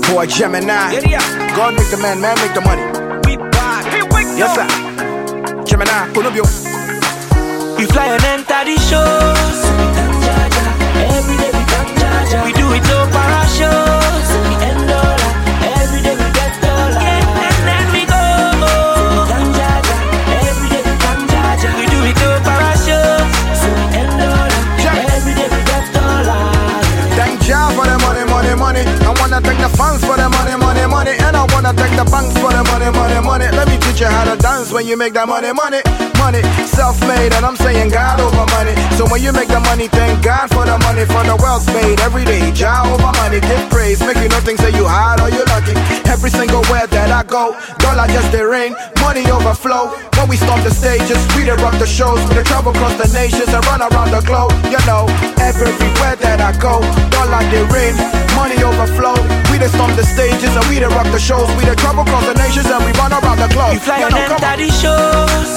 Boy Gemini. God make the man, man make the money. We back. Yes sir. Gemini, pull up yo. We fly and enter the shows. Every day we come jaja. We do it no parachutes. We end dollar. Every day we get dollar. And then we go. Come jaja. Every day we come jaja. We do it no parachutes. We end dollar. Every day we get dollar. Thank Jah for the money, money, money. I wanna thank the fans for the money, money, money. And I wanna thank the banks for the money, money, money. Let me teach you how to dance when you make that money, money, money. Self-made, and I'm saying God over money. So when you make the money, thank God for the money. For the wealth made every day, Jah over money. Give praise, make you nothing say you hard or you lucky. Every single where that I go, dollar just they rain, money overflow. When we storm the stages, we dey rock the shows. We dey travel across the nations and run around the globe. You know, everywhere that I go, dollar they rain, money overflow. We dey storm the stages and we dey rock the shows. We dey travel across the nations and we run around the globe. We fly and enter the shows.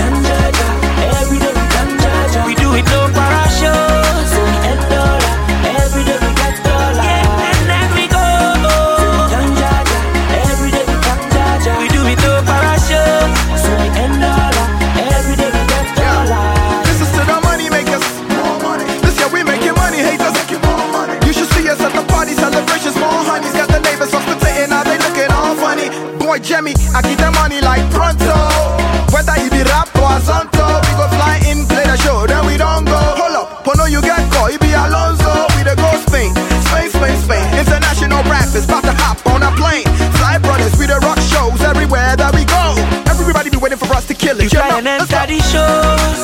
Every day we come jaja. We do it no parachutes. We end dollar. Every day we get dollar. And then we go. Come jaja. Every day we come jaja. We do it no parachutes. We end dollar. Every day we get dollar. This is to the money makers. More money. This year we making money, haters making more money. You should see us at the party celebrations, more honeys. Got the neighbors hospitating, now they looking all funny. Boy Jemmy, I keep the money like pronto. Whether you be rap or azonto, we go fly in, play the show, then we don't go. Hold up, Pono you get caught, you be Alonso. We the go Spain, Spain, Spain, Spain. International rappers, about to hop on a plane. Fly brothers, we the rock shows everywhere that we go. Everybody be waiting for us to kill it. We fly and enter the shows.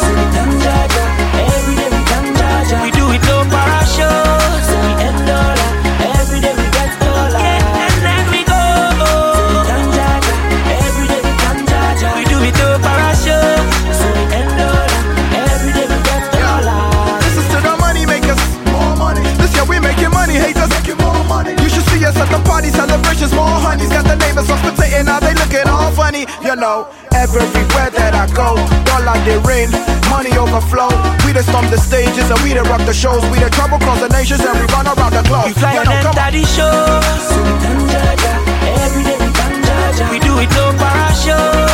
Every day we come jaja. We do it no parachutes. We end dollar. Every day we get dollar. And then we go. Come jaja. Every day we come jaja. We do it no parachutes. We end dollar. Every day we get dollar. This is to the money makers. More money. This year we making money, haters making more money. You should see us at the party celebrations, more honeys. Got the neighbors hospitating, now they looking all funny. You know, everywhere that I go, dollar they rain, money overflow. We dey storm the stages and we dey rock the shows. We dey travel across the nations and we run around the globe. We fly and enter the shows. Every day we come jaja. We do it no parachutes.